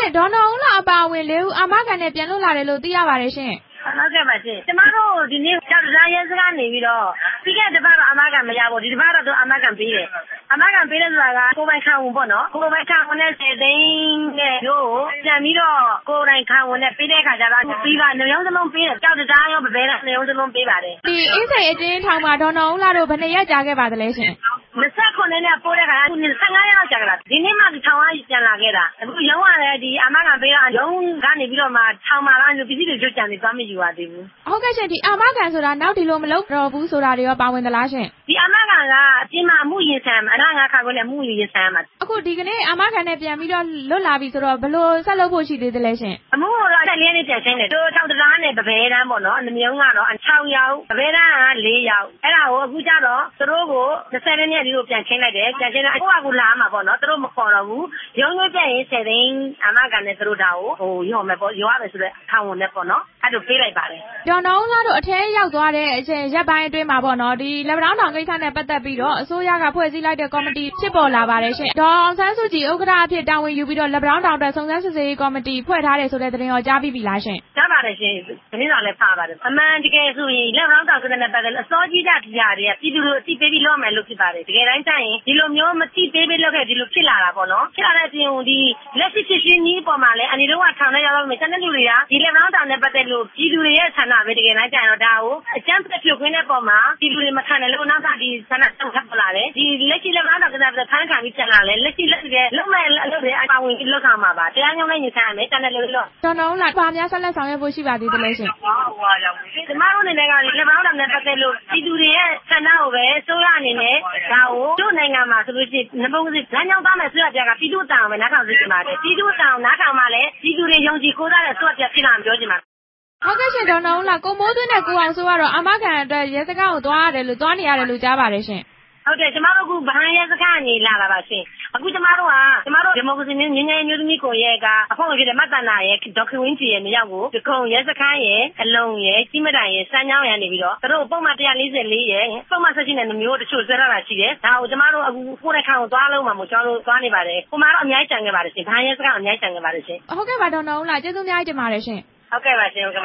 ရှင်ဒေါ်နော်ဦးလှအပါအဝင်၄ဦးအာမခံနဲ့ပြန်လွတ်လာတယ်လို့သိရပါတယ်ရှင်ဟုတ်ကဲ့ပါရှင်ကျမတို့ဒီနေ့ကျောက်တရားရဲစခန်းနေပြီးတော့ပြီးခဲ့တဲ့တစ်ပတ်တော့အာမခံမရဘူးဒီတစ်ပတ်တော့အာမခံပေးတယ်အာမခံပေးတဲ့ဆိုတာကကိုယ်ပိုင်ခံဝန်ပေါ့နော်ကိုယ်ပိုင်ခံဝန်နဲ့10သိန်းနဲ့တို့ပြန်ပြီးတော့ကိုယ်တိုင်ခံဝန်နဲ့ပေးတဲ့ခါကျတော့ပြီးပါနေရုံးစလုံးပေးတယ်ကျောက်တရားရောဗဘဲနဲ့နေရုံးစလုံးပေးပါတယ်ဒီအင်းစိန်အကျဉ်းထောင်မှာဒေါ်နော်ဦးလှတို့ဘယ်နှစ်ရက်ကြာခဲ့ပါသလဲရှင် 29နဲ့ပို့တဲ့ခါက15ရက်လောက်ကြာကြတာဒီနေ့မှဒီထောင်ကပြန်လာခဲ့တာအခုရုံးကလည်းဒီအာမခံပေးတော့ရုံးကနေပြီးတော့မှထောင်မှာလားပစ္စည်းတွေကျွတ်ကြံနေသွားမယူရသေးဘူးဟုတ်ကဲ့ရှင်ဒီအာမခံဆိုတာနောက်ဒီလိုမလုပ်တော့ဘူးဆိုတာတွေရောပါဝင်သလားရှင်ဒီအာမခံကအပြင်မှာအမှုရင်ဆိုင်မှာအနာငါခါခွင့်နဲ့အမှုရင်ဆိုင်မှာအခုဒီကနေ့အာမခံနဲ့ပြန်ပြီးတော့လွတ်လာပြီဆိုတော့ဘယ်လိုဆက်လုပ်ဖို့ရှိသေးသလဲရှင်အမှုကတော့14ရက်နေ့ပြန်ချင်းတယ်တို့ထောက်တရားနဲ့ဗဘဲတန်းပေါ့နော်နှမျိုးကတော့6ယောက်ဗဘဲတန်းက4ယောက်အဲ့ဒါကိုအခုကျတော့သူတို့ကို20ရက်နေ့ဒီလိုပြန်ချင်းလိုက်တယ်ပြန်ချင်းတော့ကိုယ့်အကူလာမှာပေါ့နော်သူတို့မခေါ်တော့ဘူးရုံးရွေးပြန်ရင်10သိန်းအာမခံနဲ့သူတို့ဒါကိုရောမယ်ပေါ့ရောရမယ်ဆိုတော့ထောင်ဝင်နဲ့ပေါ့နော်အဲ့လိုပေးလိုက်ပါတယ်ဒေါ်နော်ဦးလှတို့အထဲရောက်သွားတဲ့အချိန်ရက်ပိုင်းအတွင်းမှာပေါ့နော်ဒီလက်ပံတောင်းကိစ္စနဲ့ပတ်သက်ပြီးတော့အစိုးရကဖွဲ့စည်းလိုက်တဲ့ကော်မတီဖြစ်ပေါ်လာပါတယ်ရှင်ဒေါ်အောင်ဆန်းစုကြည်ဥက္ကဋ္ဌအဖြစ်တာဝန်ယူပြီးတော့လက်ပံတောင်းအတွက်စုံစမ်းစစ်ဆေးရေးကော်မတီဖွဲ့ထားတယ်ဆိုတဲ့သတင်းရောကြားပြီးပြီလားရှင်ကြားပါတယ်ရှင်သတင်းတော်လည်းဖားပါတယ်အမှန်တကယ်ဆိုရင်လက်ပံတောင်းကိစ္စနဲ့ပတ်သက်လို့အစောကြီးတာတရားတွေကပြည်သူတို့အသိပေးပြီးလုပ်မယ်လို့ဖြစ်ပါတယ်တကယ်တမ်းကျရင်ဒီလိုမျိုးမသိပေးပြီးလုပ်ခဲ့ဒီလိုဖြစ်လာတာပေါ့နော်ဖြစ်လာတဲ့အပြင်ဒီလက်ရှိဖြစ်ရှင်ကြီးပေါ်မှာလည်းအနေတို့ကထောင်ထဲရောက်တော့မယ်စတဲ့လူတွေကဒီလက်ပံတောင်းနဲ့ပတ်သက်လို့ပြည်သူတွေရဲ့ဆန္ဒပဲတကယ်တမ်းကျရင်တော့ဒါကိုအကြမ်းဖက်ဖြိုခွင်းတဲ့ပုံမှာပြည်သူတွေမခံတယ်လို့နောက်ကဒီဆန္ဒတောင်းထပ်လာတယ်ဒီလက်ရှိလက်ပံတောင်းကိစ္စဖမ်းခံပြီးပြန်လာတယ်လက်ရှိလက်တွေလုံးမဲ့အလုပ်တွေအပါဝင်လုပ်ဆောင်မှာပါတရားရုံးနဲ့ညီဆိုင်ရမယ်တန်တယ်လို့ဒေါ်နော်ဦးလှဘာများဆက်လက်ဆောင်ရွက်ဖို့ရှိပါသေးတယ်လဲရှင်ကျမတို့အနေနဲ့ကလက်ပံတောင်းနဲ့ပတ်သက်လို့ပြည်သူတွေရဲ့ဆန္ဒကိုပဲစိုးရအနေနဲ့ဒါကိုတို့နိုင်ငံမှာဆိုလို့ရှိရင်နဘုံစီလမ်းကြောင်းသားမယ်ဆိုရပြကပြည်သူ့တောင်းပဲနားထောင်စေချင်ပါတယ်ပြည်သူ့တောင်းနားထောင်မှလည်းပြည်သူတွေယုံကြည်ကိုးစားတဲ့ဆိုရပြဖြစ်လာမှပြောချင်ပါဟုတ်ကဲ့ရှင်ဒေါ်နော်ဦးလှကိုမိုးသွင်းတဲ့ကိုအောင်ဆိုကတော့အာမခံအတွက်ရဲစခန်းကိုသွားနေရတယ်လို့ကြားပါတယ်ရှင်ဟုတ်တယ်ကျမတို့ကဗဟန်းရဲစခန်းကနေလာတာပါရှင်အခုကျမတို့ဒီမိုကရေစီငြိမ်းချမ်းရေးမျိုးသမီးကိုရဲကအဖွဲ့ဝင်ဖြစ်တဲ့မတ်တနာရဲ့ဒေါက်ခင်ဝင်းကြည်ရဲ့နေရောက်ကိုဒီကုံရဲစခန်းရဲ့အလုံးရဲ့ကြီးမတိုင်ရဲ့စမ်းချောင်းရနေပြီးတော့သူတို့ပုံမှန်144ရဲ့ပုံမှန်ဆက်ရှိတဲ့မျိုးတချို့ဆွဲထားတာရှိတယ်ဒါကိုကျမတို့အခုကိုယ်တိုင်ခံကိုသွားလို့မှမဟုတ်ကျွန်တော်တို့သွားနေပါတယ်ကိုမတော့အများကြီးကြံခဲ့ပါတယ်ရှင်ဗဟန်းရဲစခန်းအများကြီးကြံခဲ့ပါတယ်ရှင်ဟုတ်ကဲ့ပါဒေါ်နော်ဦးလှကျေးဇူးအများကြီးတင်ပါတယ်ရှင်ဟုတ်ကဲ့ပါရှင်